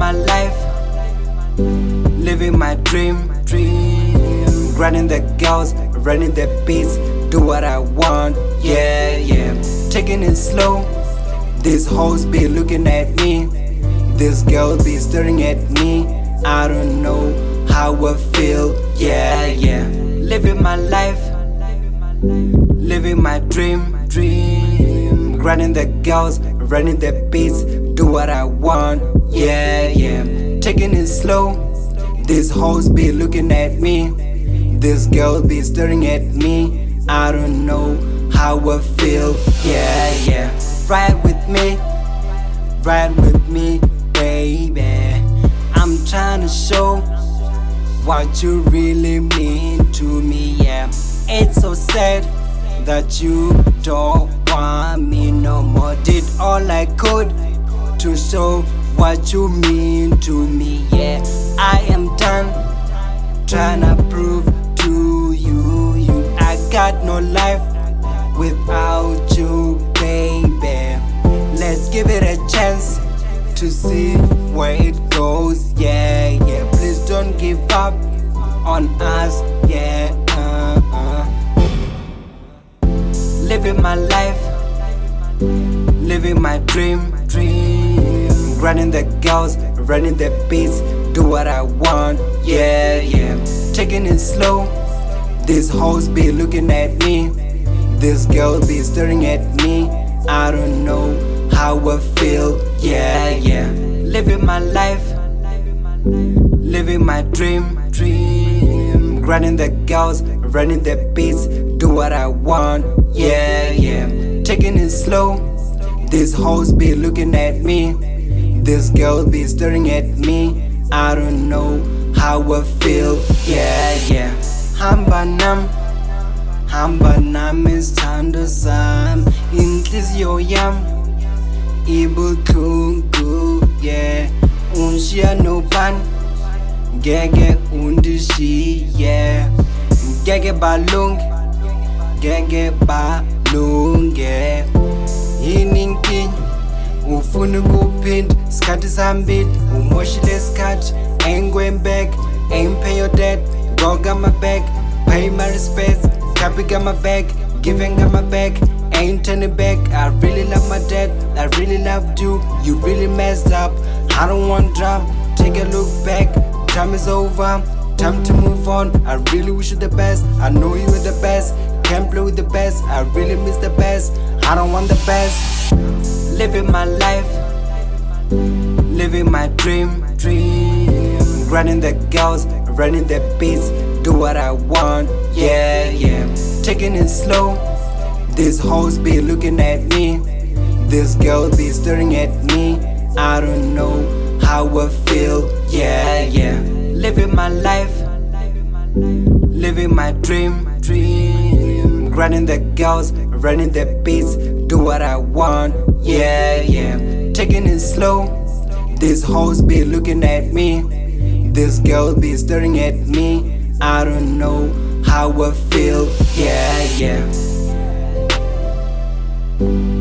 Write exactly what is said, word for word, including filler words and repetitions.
my life, living my dream, dream. Grinding the girls, running the beats, do what I want, yeah, yeah. Taking it slow, these hoes be looking at me, this girl be staring at me. I don't know how I feel, yeah, yeah. Living my life, living my dream, dream. Grinding the girls, running the beats, do what I want, yeah, yeah. Taking it slow, these hoes be looking at me, this girl be staring at me. I don't know how I feel, yeah, yeah. Ride with me, ride with me, baby. I'm trying to show what you really mean to me, yeah. It's so sad that you don't want me no more. Did all I could to show what you mean to me, yeah. I am done trying to prove to you, you I got no life without you, baby. Let's give it a chance to see where it goes, yeah, yeah. Please don't give up on us, yeah, uh, uh. Living my life, living my dream, dream. Grinding the girls, running the beats, do what I want, yeah, yeah. Taking it slow, these hoes be looking at me, this girl be staring at me. I don't know how I feel, yeah, yeah. Living my life, living my dream, dream. Grinding the girls, running the beats, do what I want, yeah, yeah. Taking it slow, these hoes be looking at me, this girl be staring at me. I don't know how I feel, yeah, yeah. Hamba nam, hamba nam isithando sami, inhliziyo yami ibuhlungu, yeah. Ungishiya nobani, ngeke undishiye, ngeke balunge, ngeke balunge. Yini inkinga ufuna ukuphinda isikhathi sambili, umoshile isikhathi. Ain't going back, ain't pay your debt. God got my back, pay my respects. Copy got my back, giving got my back. Ain't turning back, I really love my dad, I really loved you, you really messed up. I don't want drama, take a look back. Time is over, time to move on. I really wish you the best, I know you are the best. Can't play with the best, I really miss the best. I don't want the best. Living my life, living my dream, dream. Grinding the girls, running the beats, do what I want, yeah, yeah. Taking it slow, these hoes be looking at me, this girl be staring at me. I don't know how I feel, yeah, yeah. Living my life, living my dream, dream. Grinding the girls, running the beats, do what I want, yeah, yeah. Taking it slow, these hoes be looking at me, this girl be staring at me. I don't know how I feel, yeah, yeah.